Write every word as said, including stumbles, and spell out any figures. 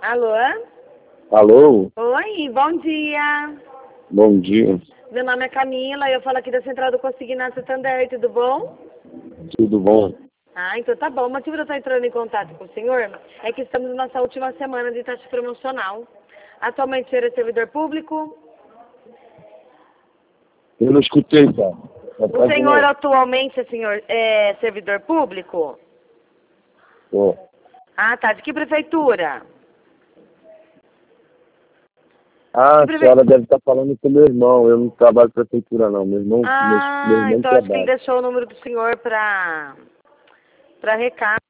Alô? Alô? Oi, bom dia. Bom dia. Meu nome é Camila, eu falo aqui da Central do Consignado Santander, tudo bom? Tudo bom? Ah, então tá bom. O motivo de eu estar entrando em contato com o senhor é que estamos na nossa última semana de taxa promocional. Atualmente o senhor é servidor público? Eu não escutei, tá? O senhor atualmente é, senhor, é servidor público? Ó. Ah, tá. De que prefeitura? Ah, a Que senhora deve estar falando com meu irmão. Eu não trabalho na prefeitura, não. Meu irmão, meu, meu Ah, irmão então acho que ele trabalha. deixou o número do senhor para para recado.